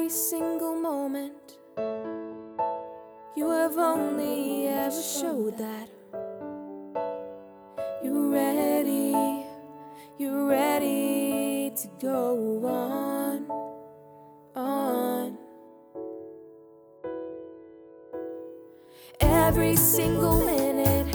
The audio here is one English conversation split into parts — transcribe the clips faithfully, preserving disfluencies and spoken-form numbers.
every single moment. You have only ever showed that you're ready, you're ready to go on, on. Every single minute,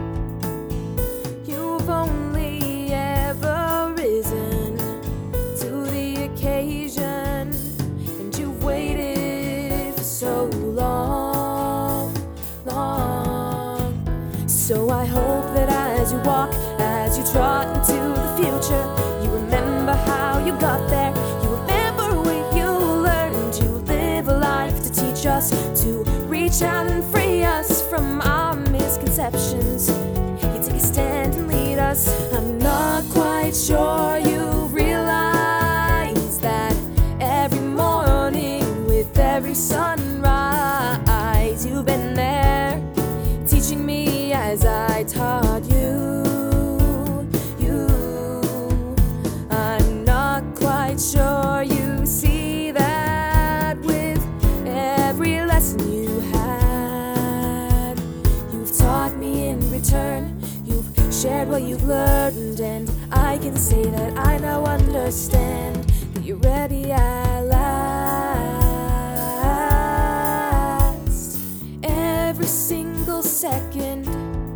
you've only ever risen to the occasion, and you've waited for so long, long. So I hope that as you walk, as you trot into the future, you remember how you got there, you remember what you learned, you live a life to teach us, to reach out and free us from our misconceptions. You take a stand and lead us. I'm not quite sure you realize that every morning with every sunrise, you've been there teaching me as I taught you. You, I'm not quite sure you see that with every lesson you had, you've taught me in return. You've shared what you've learned, and I can say that I now understand that you're ready at last. Every single second,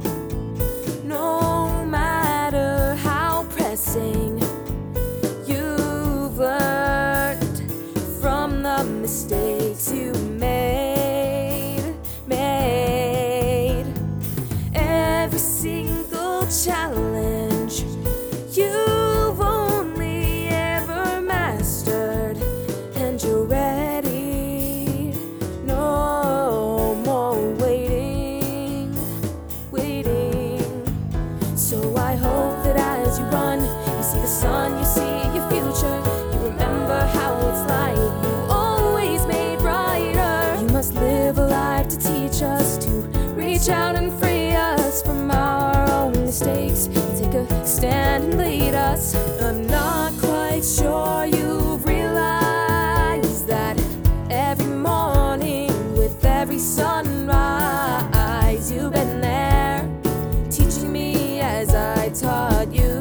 no matter how pressing, you've learned from the mistakes you made, made. Every single challenge you've only ever mastered, and you're ready. No more waiting, waiting. So I hope that as you run, you see the sun, you see your future, you remember how it's like you always made brighter. You must live a life to teach us, to reach out and free us from our own mistakes. You take a stand and lead us. I'm not quite sure you've realized that every morning with every sunrise, you've been there teaching me as I taught you.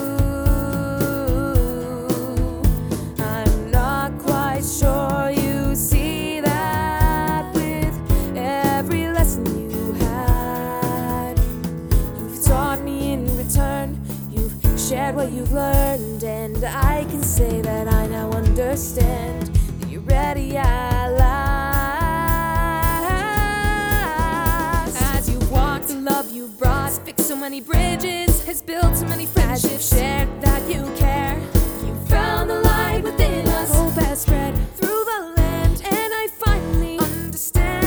I'm not quite sure you see that with every lesson you had, you've taught me in return. You've shared what you've learned, and I can say that I now understand that you're ready at last. As you walk, the love you've brought has fixed so many bridges, has built so many friendships, shared that you care. You found the light within us, hope has spread through the land, and I finally understand.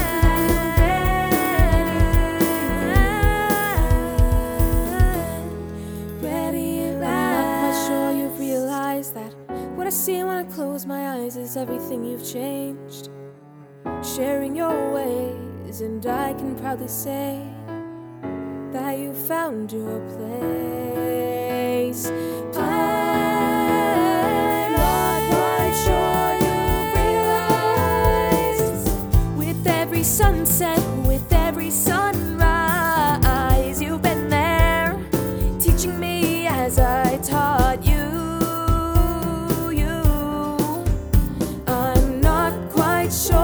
Ready at last. I'm not quite sure you've realized that what I see when I close my eyes is everything you've changed, sharing your ways, and I can proudly say that you found your place. I'm not quite sure you realize with every sunset, with every sunrise, you've been there teaching me as I taught you. You, I'm not quite sure